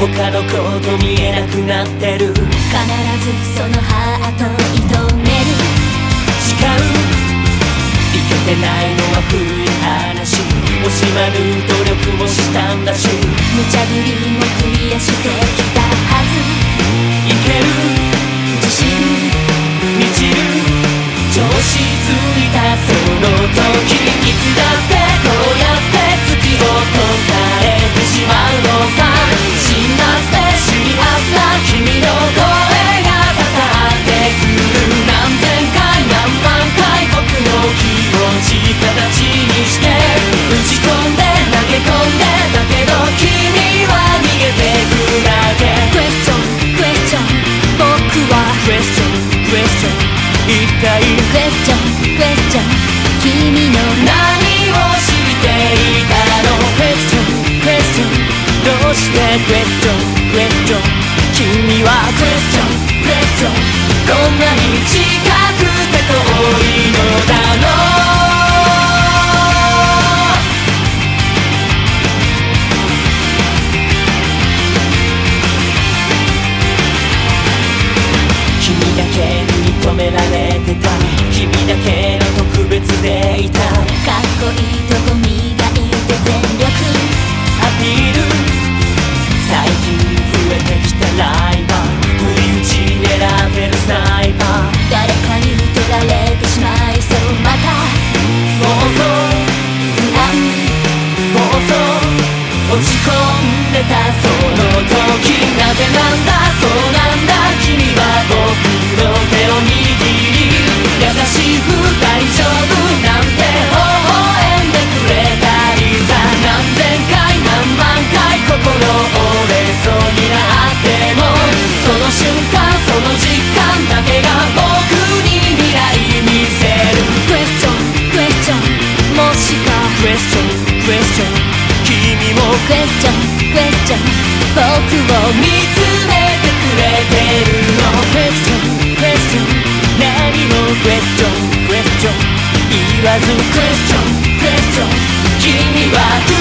他のこと見えなくなってる。必ずそのハート射止める。 誓ういけてないのは古い話。惜しまぬ努力もしたんだし、 無茶ぶりもクリアしてきたはず。 いける自信満ちる調子ついたその時、いつだってこうやって突き落とされてしまうのさ。辛辣でシリアスな君の声が刺さってくる。何千回何万回僕の気持ち形にして打ち込んで投げ込んで、だけど君は逃げてくだけ。 クエスチョンクエスチョン、僕はクエスチョンクエスチョン、一体クエスチョンクエスチョン、君の何をしていたの。クエスチョンクエスチョン、どうしてクエスチョンクエスチョン、君はクエスチョンクエスチョン、こんなに近くて遠いのだろう。君だけに認められてた、君だけの特別でいた。 かっこいいとこ磨いて全力アピール最近増えてきたライバー、不意打ち狙ってるスナイパー。 誰かに取られてしまいそう。また妄想不安妄想落ち込んでたその時、なぜなんだそうなんだ、君は僕の手を握り優しく大丈夫なんて微笑んでくれたりさ。何千回何万回心折れそうになっても、その瞬間その実感だけが僕に未来見せる。 クエスチョンクエスチョン、もしかクエスチョンクエスチョン、君もクエスチョンクエスチョン、僕を見つめてくれてるの。クエスチョンクエスチョン、何もクエスチョンクエスチョン言わずクエスチョンクエスチョン、君は